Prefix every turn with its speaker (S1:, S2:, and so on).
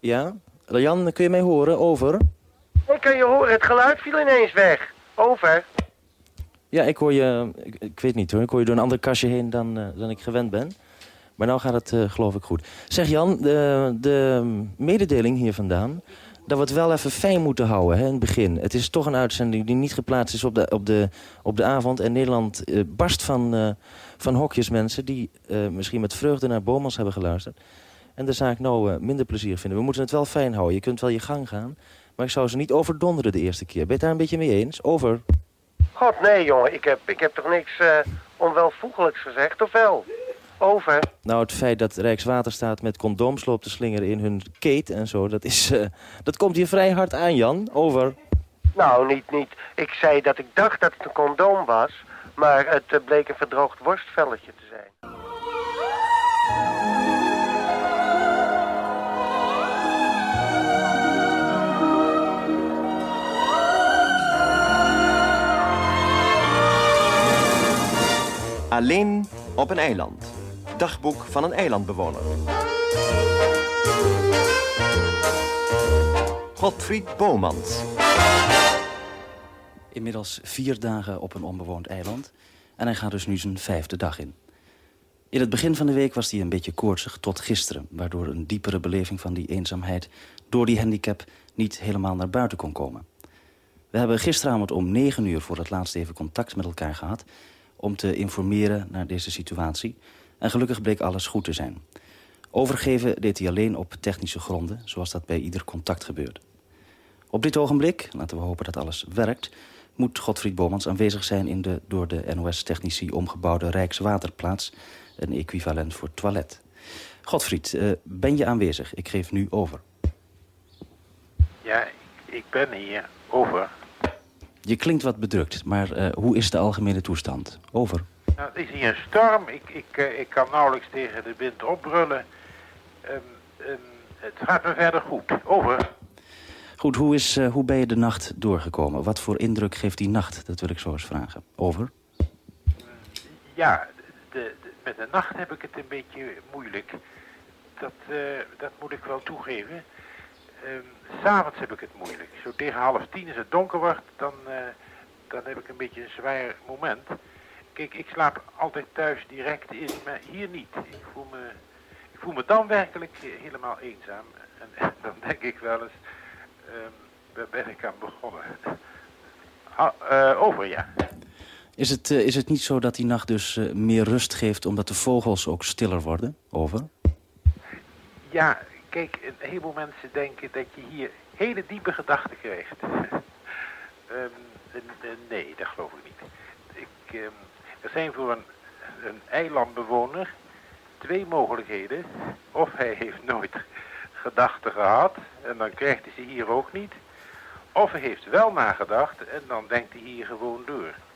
S1: Ja? Jan, kun je mij horen? Over.
S2: Ik kan je horen, het geluid viel ineens weg. Over.
S1: Ja, ik hoor je... Ik weet niet hoor, ik hoor je door een ander kastje heen dan ik gewend ben. Maar nou gaat het geloof ik goed. Zeg Jan, de mededeling hier vandaan... dat we het wel even fijn moeten houden hè, in het begin. Het is toch een uitzending die niet geplaatst is op de avond. En Nederland barst van hokjesmensen... die misschien met vreugde naar Bomans hebben geluisterd. En de zaak nou minder plezier vinden. We moeten het wel fijn houden. Je kunt wel je gang gaan. Maar ik zou ze niet overdonderen de eerste keer. Ben je het daar een beetje mee eens? Over.
S2: God, nee jongen, ik heb toch niks onwelvoegelijks gezegd, of wel? Over.
S1: Nou, het feit dat Rijkswaterstaat met condooms loopt te slingeren in hun keet en zo... dat komt hier vrij hard aan, Jan. Over.
S2: Nou, niet. Ik zei dat ik dacht dat het een condoom was... maar het bleek een verdroogd worstvelletje te zijn.
S3: Alleen op een eiland. Dagboek van een eilandbewoner. Godfried Bomans.
S4: Inmiddels 4 dagen op een onbewoond eiland. En hij gaat dus nu zijn 5e dag in. In het begin van de week was hij een beetje koortsig tot gisteren... waardoor een diepere beleving van die eenzaamheid... door die handicap niet helemaal naar buiten kon komen. We hebben gisteravond om 9 uur voor het laatst even contact met elkaar gehad... om te informeren naar deze situatie. En gelukkig bleek alles goed te zijn. Overgeven deed hij alleen op technische gronden, zoals dat bij ieder contact gebeurt. Op dit ogenblik, laten we hopen dat alles werkt... moet Godfried Bomans aanwezig zijn in de door de NOS-technici omgebouwde Rijkswaterplaats... een equivalent voor toilet. Godfried, ben je aanwezig? Ik geef nu over.
S5: Ja, ik ben hier. Over.
S4: Je klinkt wat bedrukt, maar hoe is de algemene toestand? Over.
S5: Nou, het is hier een storm. Ik kan nauwelijks tegen de wind opbrullen. Het gaat me verder goed. Over.
S4: Goed, hoe ben je de nacht doorgekomen? Wat voor indruk geeft die nacht? Dat wil ik zo eens vragen. Over.
S5: Ja, met de nacht heb ik het een beetje moeilijk. Dat moet ik wel toegeven. 's Avonds heb ik het moeilijk. Zo tegen 9:30 als het donker wordt, dan heb ik een beetje een zwaar moment. Kijk, ik slaap altijd thuis direct in, maar hier niet. Ik voel me dan werkelijk helemaal eenzaam. En dan denk ik wel eens, waar ben ik aan begonnen? Over, ja.
S4: Is het niet zo dat die nacht dus meer rust geeft... omdat de vogels ook stiller worden? Over.
S5: Ja, kijk, een heleboel mensen denken dat je hier hele diepe gedachten krijgt. Nee, dat geloof ik niet. Er zijn voor een eilandbewoner 2 mogelijkheden. Of hij heeft nooit gedachten gehad en dan krijgt hij ze hier ook niet. Of hij heeft wel nagedacht en dan denkt hij hier gewoon door.